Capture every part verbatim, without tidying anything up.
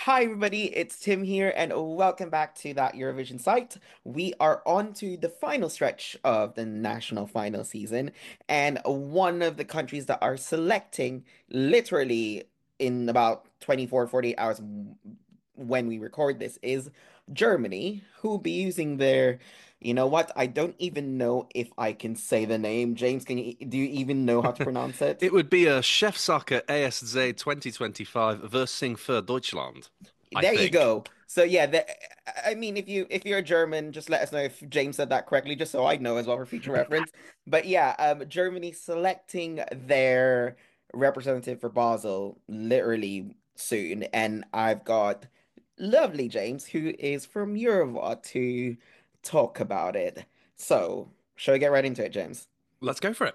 Hi, everybody, it's Tim here, and welcome back to that Eurovision site. We are on to the final stretch of the national final season, and one of the countries that are selecting literally in about twenty-four, forty-eight hours when we record this is Germany, who will be using their, you know what? I don't even know if I can say the name. James, can you, do you even know how to pronounce it? It would be a Chefsache A S Z twenty twenty-five Versing für Deutschland, I There you think. go. So yeah, the, I mean, if you if you're German, just let us know if James said that correctly, just so I know as well for future reference. But yeah, um, Germany selecting their representative for Basel literally soon, and I've got lovely James who is from Eurova to talk about it. So, shall we get right into it, James? Let's go for it.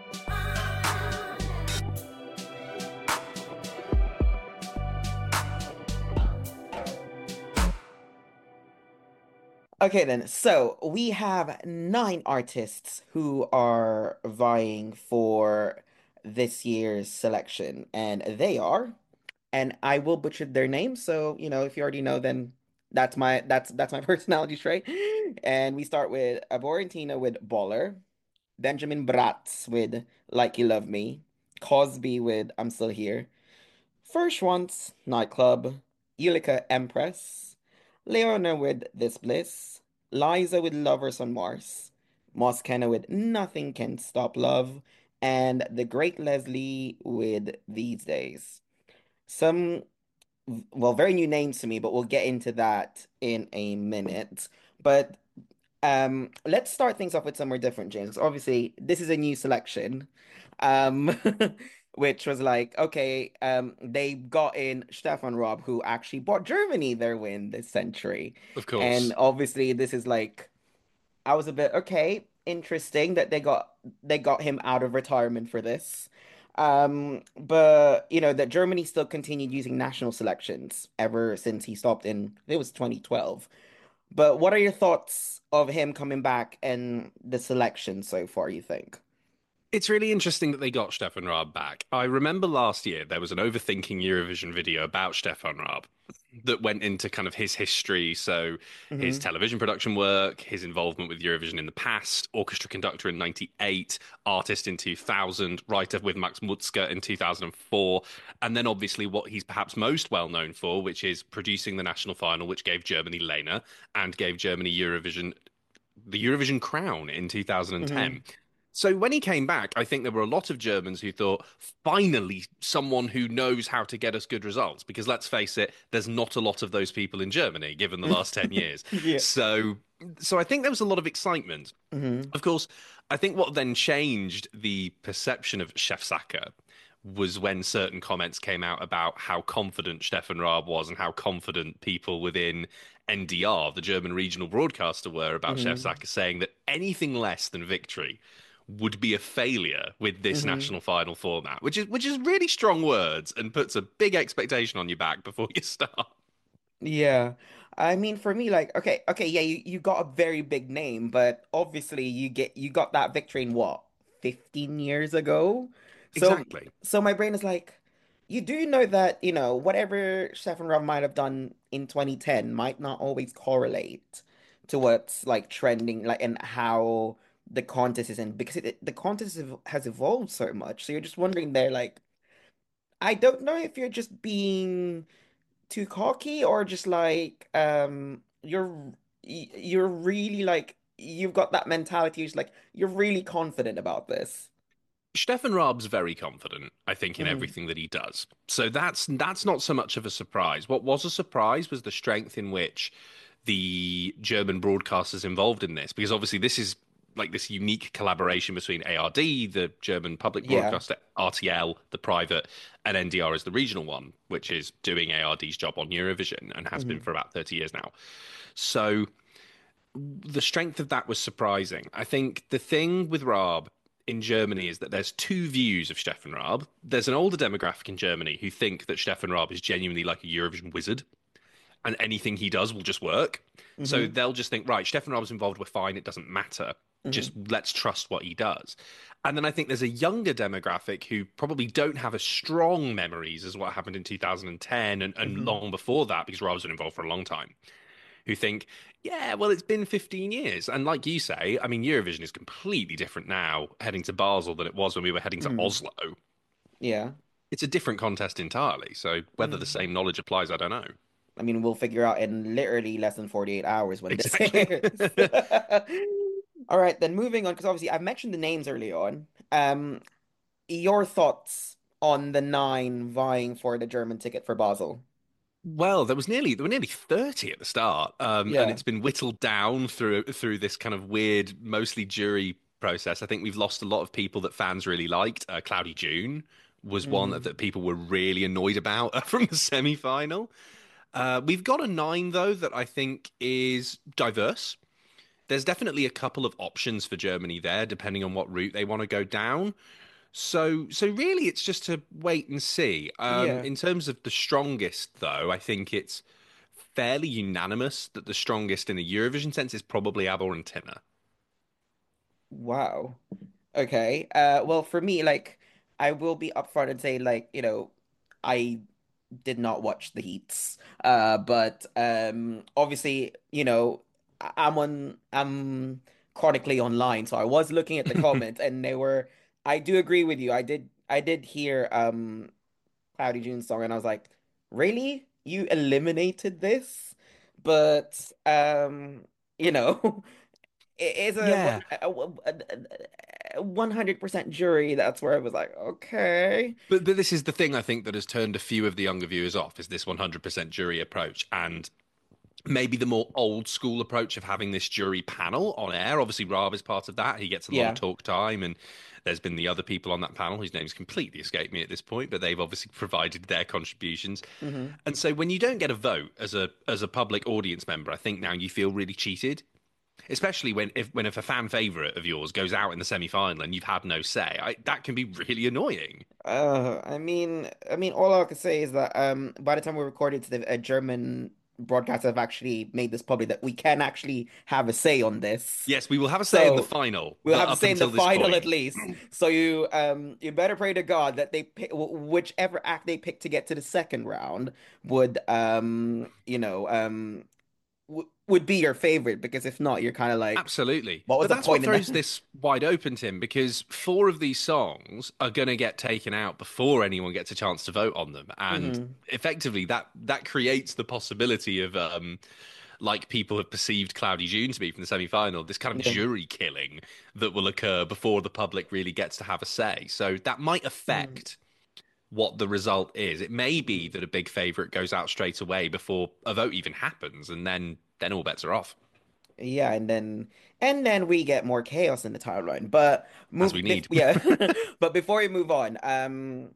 Okay, then. So we have nine artists who are vying for this year's selection, and they are, and I will butcher their names. So, you know, if you already know, then that's my that's that's my personality trait. And we start with Aborentina with Baller, Benjamin Bratz with Like You Love Me, Cosby with I'm Still Here, First Once, Nightclub, Ulika Empress, Leona with This Bliss, Liza with Lovers on Mars, Moss Kenna with Nothing Can Stop Love, and the great Leslie with These Days. Some, well, very new names to me, but we'll get into that in a minute. But um, let's start things off with somewhere different, James. Obviously, this is a new selection, um, which was like, okay, um, they got in Stefan Raab, who actually bought Germany their win this century, Of and course. obviously, this is like, I was a bit okay, interesting that they got they got him out of retirement for this. Um, but you know that Germany still continued using national selections ever since he stopped in, it was twenty twelve. But what are your thoughts of him coming back and the selection so far, you think? It's really interesting that they got Stefan Raab back. I remember last year there was an Overthinking Eurovision video about Stefan Raab that went into kind of his history. So, his Hmm. television production work, his involvement with Eurovision in the past, orchestra conductor in ninety-eight, artist in two thousand, writer with Max Mutzke in two thousand four, and then obviously what he's perhaps most well known for, which is producing the national final, which gave Germany Lena and gave Germany Eurovision the Eurovision crown in twenty ten. Hmm. So when he came back, I think there were a lot of Germans who thought, finally, someone who knows how to get us good results. Because let's face it, there's not a lot of those people in Germany, given the last ten years. Yeah. So, so I think there was a lot of excitement. Hmm. Of course, I think what then changed the perception of Chefsacker was when certain comments came out about how confident Stefan Raab was and how confident people within N D R, the German regional broadcaster, were about Hmm. Chefsacker, saying that anything less than victory would be a failure with this Hmm. national final format, which is which is really strong words and puts a big expectation on your back before you start. Yeah. I mean, for me, like, okay, okay, yeah, you, you got a very big name, but obviously you get you got that victory in what, fifteen years ago? So Exactly. so my brain is like, you do know that, you know, whatever Stefan Raab might have done in twenty ten might not always correlate to what's like trending, like, and how the contest is in, because it, the contest ev- has evolved so much. So you're just wondering there, like, I don't know if you're just being too cocky or just like um you're y- you're really like you've got that mentality. It's like you're really confident about this. Stefan Raab's very confident, I think, in Hmm. everything that he does. So that's that's not so much of a surprise. What was a surprise was the strength in which the German broadcasters involved in this, because obviously this is like this unique collaboration between A R D, the German public Yeah. broadcaster, R T L, the private, and N D R is the regional one, which is doing A R D's job on Eurovision and has been Hmm. for about thirty years now. So the strength of that was surprising. I think the thing with Raab in Germany is that there's two views of Stefan Raab. There's an older demographic in Germany who think that Stefan Raab is genuinely like a Eurovision wizard, and anything he does will just work. So Hmm. they'll just think, right, Stefan Raab's involved, we're fine, it doesn't matter. Just Hmm. let's trust what he does. And then I think there's a younger demographic who probably don't have as strong memories as what happened in two thousand ten and, and Hmm. long before that, because Raab's been involved for a long time, who think, yeah, well, it's been fifteen years. And like you say, I mean, Eurovision is completely different now heading to Basel than it was when we were heading to Hmm. Oslo. Yeah. It's a different contest entirely. So whether the Hmm. same knowledge applies, I don't know. I mean, we'll figure out in literally less than forty-eight hours when this Exactly. is. All right, then moving on, because obviously I've mentioned the names early on. Um, your thoughts on the nine vying for the German ticket for Basel? Well, there was nearly there were nearly thirty at the start, um, and Yeah. it's been whittled down through through this kind of weird, mostly jury process. I think we've lost a lot of people that fans really liked. Uh, Cloudy June was one that, Hmm. that people were really annoyed about from the semi-final. Uh, we've got a nine though that I think is diverse. There's definitely a couple of options for Germany there, depending on what route they want to go down. So, so really, it's just to wait and see. Um, Yeah. in terms of the strongest, though, I think it's fairly unanimous that the strongest in the Eurovision sense is probably Abel and Tina. Wow. Okay. Uh, well, for me, like, I will be upfront and say, like, you know, I did not watch the heats. Uh, but um, obviously, you know, I- I'm on, I'm chronically online, so I was looking at the comments, and they were. I do agree with you. I did, I did hear um Cloudy June's song, and I was like, really? You eliminated this? But um, you know. It is a Yeah, one a, a, one hundred percent jury. That's where I was like, okay. but but this is the thing I think that has turned a few of the younger viewers off is this one hundred percent jury approach, and maybe the more old school approach of having this jury panel on air. Obviously, Raab is part of that. He gets a lot of Yeah. talk time, and there's been the other people on that panel whose names completely escape me at this point, but they've obviously provided their contributions. Hmm. And so when you don't get a vote as a as a public audience member, I think now you feel really cheated. Especially when if when if a fan favorite of yours goes out in the semi final and you've had no say, I, that can be really annoying. Uh, I mean, I mean, all I can say is that um, by the time we recorded, the uh, German broadcasters have actually made this public that we can actually have a say on this. Yes, we will have a say in the So final, we'll but have to up say in the until this final at point, least. So you um you better pray to God that they pick wh- whichever act they pick to get to the second round would um you know um w would be your favorite, because if not, you're kind of like, absolutely. what was But the that's what point in throws that? this wide open, Tim, because four of these songs are going to get taken out before anyone gets a chance to vote on them, and Hmm. effectively that that creates the possibility of um like people have perceived Cloudy June to be from the semi-final, this kind of Yeah. jury killing that will occur before the public really gets to have a say. So that might Hmm. affect what the result is. It may be that a big favourite goes out straight away before a vote even happens, and then then all bets are off, Yeah, and then and then we get more chaos in the timeline. But as move, we bef need. yeah. But before we move on, um,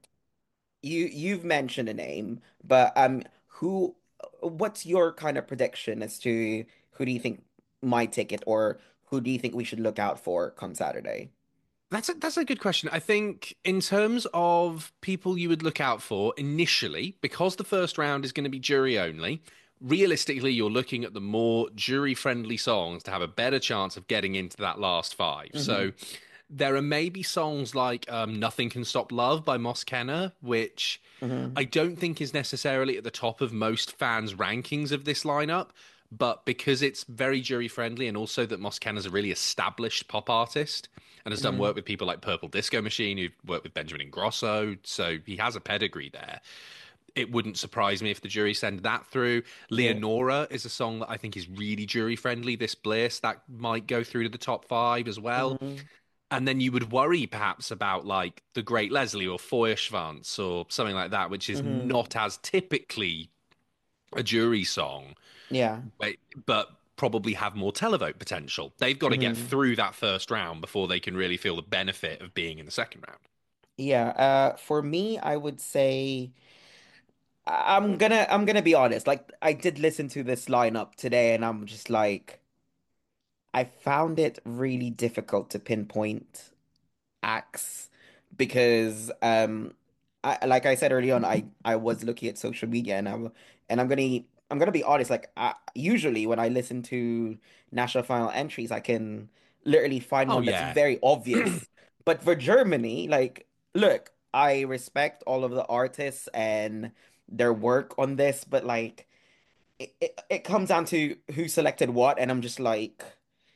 you you've mentioned a name, but um, who? What's your kind of prediction as to who do you think might take it, or who do you think we should look out for come Saturday? That's a, that's a good question. I think in terms of people you would look out for initially, because the first round is going to be jury only, realistically, you're looking at the more jury-friendly songs to have a better chance of getting into that last five. Hmm. So there are maybe songs like um, "Nothing Can Stop Love" by Moss Kenner, which Hmm. I don't think is necessarily at the top of most fans' rankings of this lineup. But because it's very jury friendly, and also that Moss Kenner's a really established pop artist and has done work Hmm. with people like Purple Disco Machine, who've worked with Benjamin Ingrosso, so he has a pedigree there. It wouldn't surprise me if the jury send that through. Yeah. Leonora is a song that I think is really jury friendly. This Bliss that might go through to the top five as well. Hmm. And then you would worry perhaps about like the Great Leslie or Feuerschwanz or something like that, which is Hmm. not as typically a jury song, Yeah. but, but probably have more televote potential. They've got to get Hmm. through that first round before they can really feel the benefit of being in the second round. Yeah. Uh, for me, I would say. I- I'm gonna I'm gonna be honest. Like, I did listen to this lineup today, and I'm just like, I found it really difficult to pinpoint acts, because um I, like I said early on, I I was looking at social media, and I'm and I'm gonna I'm gonna be honest, like I, usually when I listen to national final entries, I can literally find Oh one that's yeah. very obvious. But for Germany, like, look, I respect all of the artists and their work on this, but like it, it, it comes down to who selected what, and I'm just like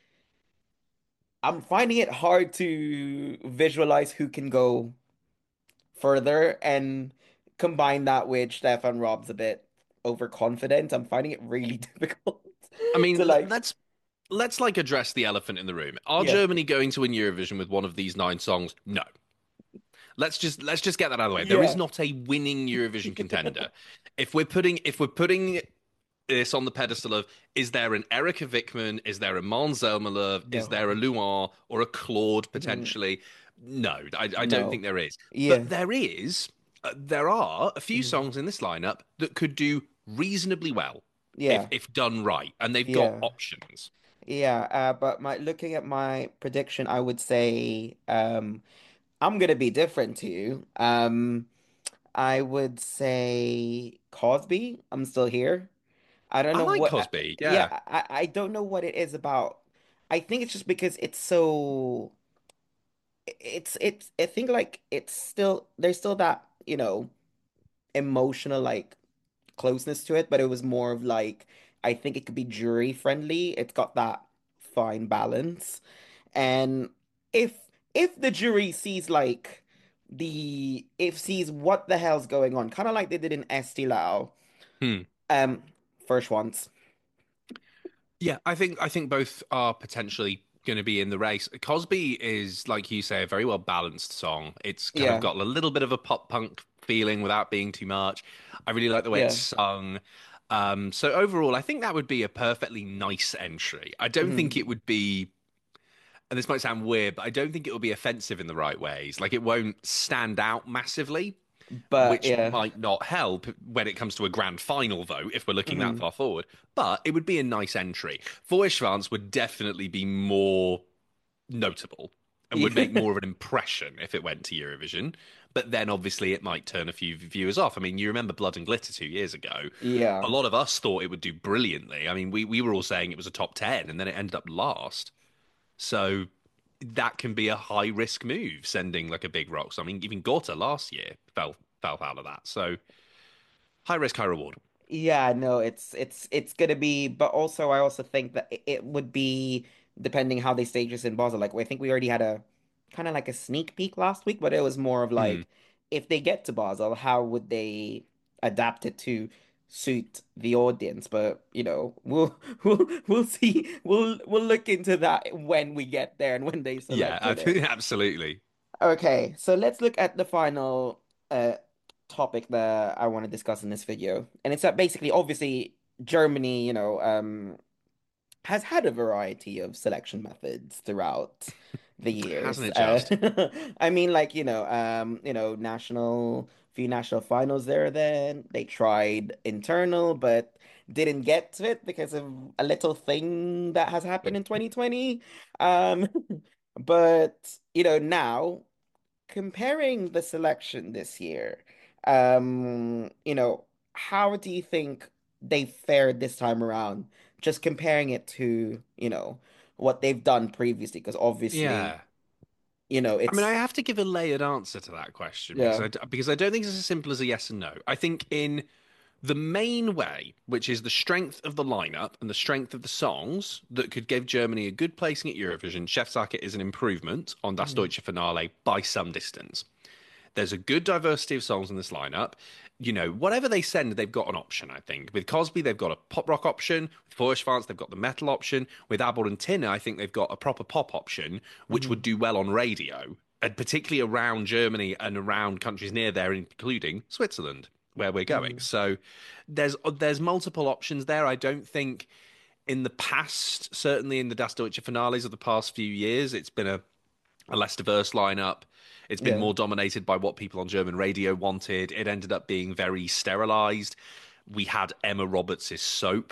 I'm finding it hard to visualize who can go further and combine that with Stefan Rob's a bit overconfident. I'm finding it really difficult I mean, to l- like, let's let's like address the elephant in the room. Are yeah, Germany going to win Eurovision with one of these nine songs? No. Let's just let's just get that out of the way. There is yeah, not a winning Eurovision contender. If we're putting if we're putting this on the pedestal of, is there an Erika Vickman, is there a Måns Zelmerlöw, is no, there a Luan or a Claude mhm, potentially? No, I, I don't think no, there is. But yeah, there is, uh, there are a few mhm, songs in this lineup that could do reasonably well if yeah, if done right, and they've got yeah, options. yeah. Uh, but my looking at my prediction, I would say um, I'm gonna be different to you. Um, I would say Cosby. I'm still here. I don't I know like what. uh, Cosby, yeah. Yeah, I I don't know what it is about. I think it's just because it's so. It's it's. I think like it's still there's still that you know emotional like closeness to it, but it was more of like I think it could be jury friendly. It's got that fine balance. And if if the jury sees like the if sees what the hell's going on, kind of like they did in Estee Lau, Hmm. um, first ones. Yeah, I think I think both are potentially going to be in the race. Cosby is, like you say, a very well balanced song. It's kind of Yeah, got a little bit of a pop punk feeling without being too much. I really like the way it's yeah. sung. Um, so overall, I think that would be a perfectly nice entry. I don't think Hmm. it would be, and this might sound weird, but I don't think it will be offensive in the right ways. Like it won't stand out massively, But which yeah. might not help when it comes to a grand final, though, if we're looking that Hmm. far forward. But it would be a nice entry. Feuerschwanz would definitely be more notable and would make Yeah. more of an impression if it went to Eurovision. But then obviously it might turn a few viewers off. I mean, you remember Blood and Glitter two years ago. A Yeah. lot of us thought it would do brilliantly. I mean, we, we were all saying it was a top ten and then it ended up last. So that can be a high risk move, sending like a big rock. So, I mean, even Gorta last year fell fell out of that. So high risk, high reward. Yeah, no, it's it's it's gonna be, but also I also think that it it would be depending how they stage this in Basel. Like I think we already had a kind of like a sneak peek last week, but it was more of Hmm. like if they get to Basel, how would they adapt it to suit the audience? But you know, we'll we'll we'll see. We'll we'll look into that when we get there and when they Yeah, I selected it. think absolutely. Okay, so let's look at the final uh topic that I want to discuss in this video. And it's that basically obviously Germany, you know, um has had a variety of selection methods throughout the Hasn't years. it Uh just? I mean like, you know, um, you know, national few national finals there then. They tried internal but didn't get to it because of a little thing that has happened in twenty twenty. Um but you know, now comparing the selection this year, um, you know, how do you think they fared this time around? Just comparing it to, you know, what they've done previously, because obviously, Yeah. you know, I mean, I it's have to give a layered answer to that question because yeah. I because I don't think it's as simple as a yes and no. I think in the main way, which is the strength of the lineup and the strength of the songs that could give Germany a good placing at Eurovision, Chefsache is an improvement on Das Mhm. Deutsche Finale by some distance. There's a good diversity of songs in this lineup. You know, whatever they send, they've got an option, I think. With Cosby, they've got a pop rock option. With Feuerschwanz, they've got the metal option. With Abel and Tina, I think they've got a proper pop option, which would Mhm. do well on radio, and particularly around Germany and around countries near there, including Switzerland, where we're going. Mhm. So there's there's multiple options there. I don't think in the past, certainly in the Das Deutsche finales of the past few years, it's been a a less diverse lineup. It's been Yeah. more dominated by what people on German radio wanted. It ended up being very sterilized. We had Emma Roberts' soap.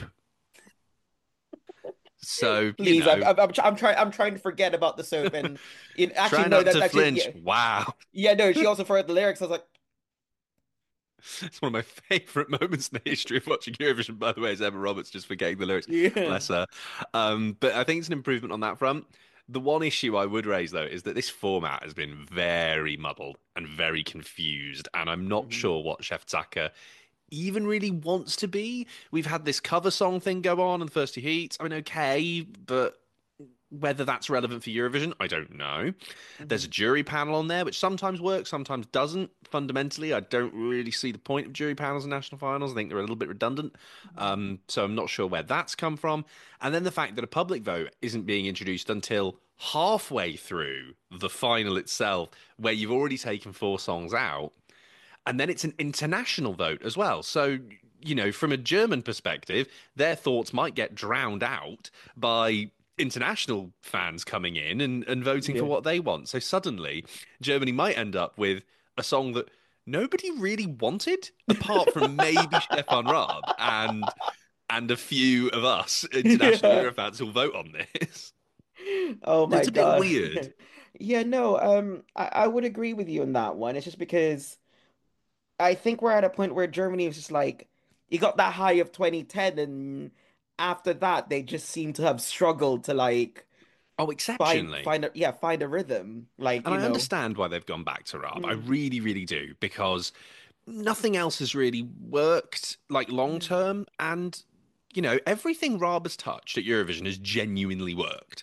So, you Please, I'm know, I'm I'm, try- I'm trying I'm trying to forget about the soap and you actually try no not that to that's just flinch. yeah. Wow. Yeah, no, she also forgot the lyrics. I was like, It's one of my favorite moments in the history of watching Eurovision, by the way, is Emma Roberts just forgetting the lyrics. Yeah. Bless her. Um, but I think it's an improvement on that front. The one issue I would raise, though, is that this format has been very muddled and very confused, and I'm not Mhm. sure what Chef Tucker even really wants to be. We've had this cover song thing go on in the first two heats. I mean, okay, but whether that's relevant for Eurovision, I don't know. There's a Mhm. jury panel on there, which sometimes works, sometimes doesn't. Fundamentally, I don't really see the point of jury panels in national finals. I think they're a little bit redundant. Um, so I'm not sure where that's come from. And then the fact that a public vote isn't being introduced until halfway through the final itself, where you've already taken four songs out. And then it's an international vote as well. So, you know, from a German perspective, their thoughts might get drowned out by international fans coming in and, and voting for Yeah. what they want. So suddenly, Germany might end up with a song that nobody really wanted, apart from maybe Stefan Raab and and a few of us international Yeah. Eurofans who'll vote on this. Oh my It's a bit God. weird. Yeah, no, um, I, I would agree with you on that one. It's just because I think we're at a point where Germany is just like, you got that high of twenty ten, and after that, they just seem to have struggled to like Oh, find exceptionally. find a yeah, find a rhythm. Like, And you I know. understand why they've gone back to Raab. I Mm, really, really do, because nothing else has really worked like long yeah. term. And, you know, everything Raab has touched at Eurovision has genuinely worked.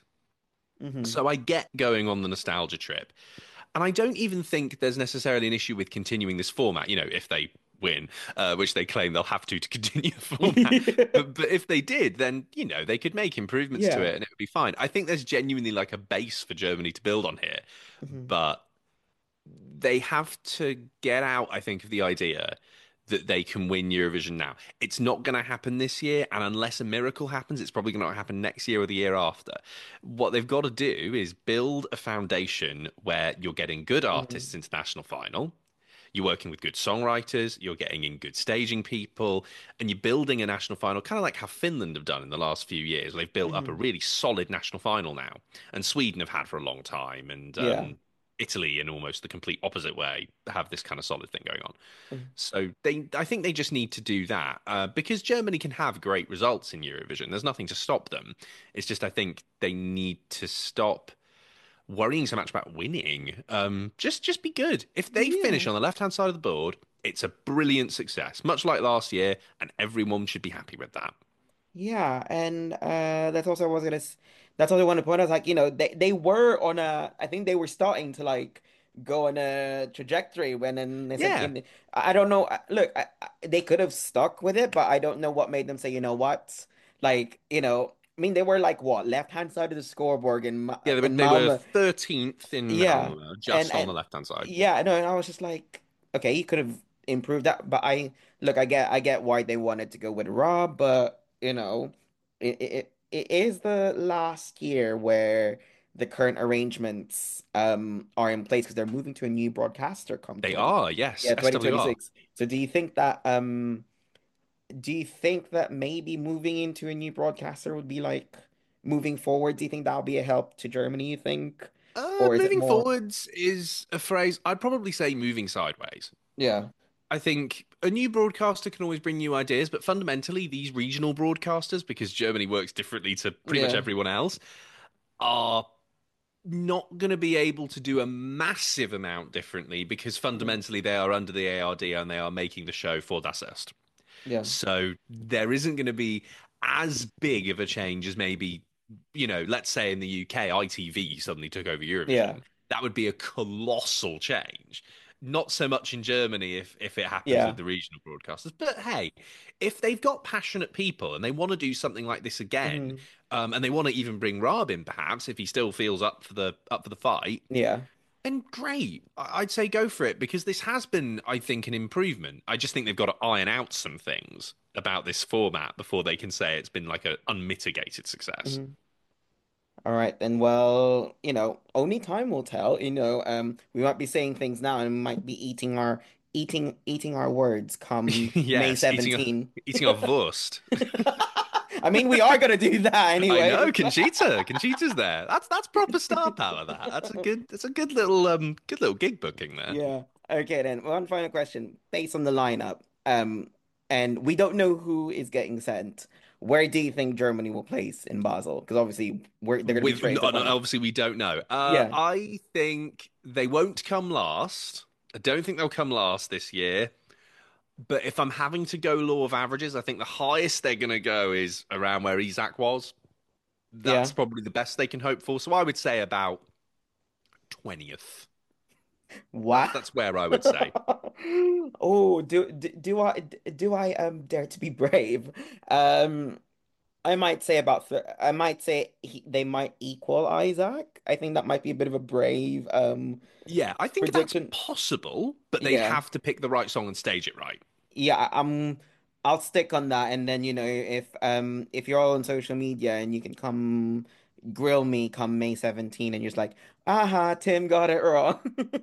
Hmm. So I get going on the nostalgia trip. And I don't even think there's necessarily an issue with continuing this format, you know, if they win, uh, which they claim they'll have to to continue the format. But but if they did, then, you know, they could make improvements to Yeah. it and it would be fine. I think there's genuinely like a base for Germany to build on here. Hmm. But they have to get out, I think, of the idea that they can win Eurovision now. It's not going to happen this year, and unless a miracle happens, it's probably going to happen next year or the year after. What they've got to do is build a foundation where you're getting good Hmm. artists into national final. You're working with good songwriters, you're getting in good staging people, and you're building a national final, kind of like how Finland have done in the last few years. They've built up a Hmm. really solid national final now, and Sweden have had for a long time, and Yeah. um, Italy, in almost the complete opposite way, have this kind of solid thing going on. Mhm. So they, I think they just need to do that uh, because Germany can have great results in Eurovision. There's nothing to stop them. It's just I think they need to stop worrying so much about winning. Um, just just be good. If they finish Yeah. on the left-hand side of the board, it's a brilliant success, much like last year, and everyone should be happy with that. Yeah, and uh that's also what I was gonna s- that's also one of the point. I was like, you know, they they were on a I think they were starting to like go on a trajectory when then they said Yeah, in I I don't know I- look I, I, they could have stuck with it, but I don't know what made them say, you know what? Like, you know, I mean they were like what, left hand side of the scoreboard in Ma yeah, they were in they were Malmo. thirteenth in Yeah. Malmö, And just on the and left-hand side. yeah, no, and I was just like, okay, he could have improved that, but I look, I get I get why they wanted to go with Rob, but you know, it it, it is the last year where the current arrangements um are in place because they're moving to a new broadcaster come They twenty are, yes, yeah, S W R. twenty twenty-six. So do you think that um do you think that maybe moving into a new broadcaster would be like moving forward? Do you think that'll be a help to Germany, you think? Uh, Or is it moving more? forwards is a phrase I'd probably say moving sideways. Yeah. I think a new broadcaster can always bring new ideas, but fundamentally, these regional broadcasters, because Germany works differently to pretty much Yeah. everyone else, are not going to be able to do a massive amount differently because Mhm. fundamentally they are under the A R D and they are making the show for Das Est. Yeah. So there isn't going to be as big of a change as maybe, you know, let's say in the U K, I T V suddenly took over Yeah. Eurovision. That would be a colossal change. Not so much in Germany if if it happens with Yeah. the regional broadcasters. But hey, if they've got passionate people and they want to do something like this again, Hmm. um, and they want to even bring Raab in, perhaps if he still feels up for the up for the fight, Yeah. then great. I- I'd say go for it because this has been, I think, an improvement. I just think they've got to iron out some things about this format before they can say it's been like an unmitigated success. Hmm. All right, then. Well, you know, only time will tell. You know, um, we might be saying things now and we might be eating our eating eating our words come May Yes, eating a, seventeenth. eating our Wurst. I mean, we are gonna do that I know anyways. Conchita. Conchita's there. That's that's proper star power. That that's a good that's a good little um good little gig booking there. Yeah. Okay, then one final question based on the lineup. Um, and we don't know who is getting sent. Where do you think Germany will place in Basel? Because obviously we're they're going to be With straight into no, no, final. obviously we don't know. Uh, Yeah, I think they won't come last. I don't think they'll come last this year. But if I'm having to go law of averages, I think the highest they're going to go is around where Isaac was. That's yeah. probably the best they can hope for. So I would say about twentieth. That's Wow. that's where I would say. Oh, do, do do I do I um dare to be brave? Um, I might say about th I might say he, they might equal Isaac. I think that might be a bit of a brave um Yeah, I think that's prediction. possible, but they Yeah. have to pick the right song and stage it right. Yeah, I- I'm I'll stick on that and then you know if um if you're all on social media and you can come grill me come May seventeenth and you're just like, aha, Tim got it wrong.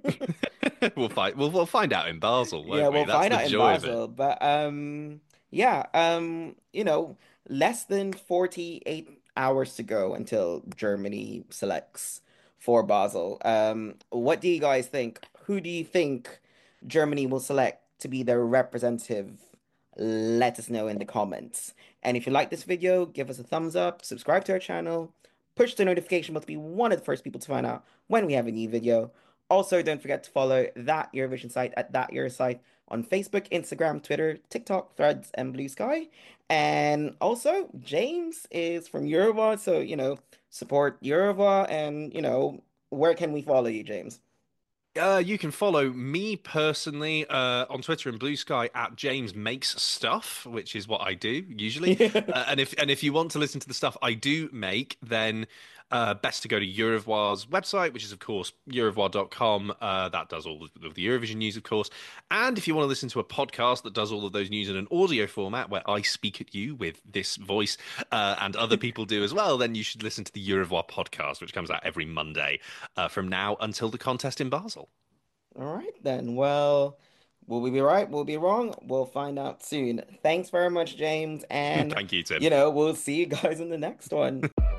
We'll find we'll we'll find out in Basel, Yeah, won't we? we'll That's find the out in joy of it. Basel, but um yeah, um you know, less than forty-eight hours to go until Germany selects for Basel. Um what do you guys think? Who do you think Germany will select to be their representative? Let us know in the comments. And if you like this video, give us a thumbs up, subscribe to our channel, push the notification bell to be one of the first people to find out when we have a new video. Also, don't forget to follow that Eurovision site at that Euro site on Facebook, Instagram, Twitter, TikTok, Threads, and Blue Sky. And also, James is from Eurova, so you know, support Eurova. And you know, where can we follow you, James? Uh, you can follow me personally uh, on Twitter and Blue Sky at James Makes Stuff, which is what I do usually. Uh, and if and if you want to listen to the stuff I do make, then uh, best to go to Eurovoir's website, which is of course eurovoir dot com. Uh, that does all of the Eurovision news, of course. And if you want to listen to a podcast that does all of those news in an audio format, where I speak at you with this voice, uh, and other people do as well, then you should listen to the Eurovoir podcast, which comes out every Monday uh, from now until the contest in Basel. All right, then. Well, will we be right? Will we be wrong? We'll find out soon. Thanks very much, James. And, Thank you, Tim. you know, we'll see you guys in the next one.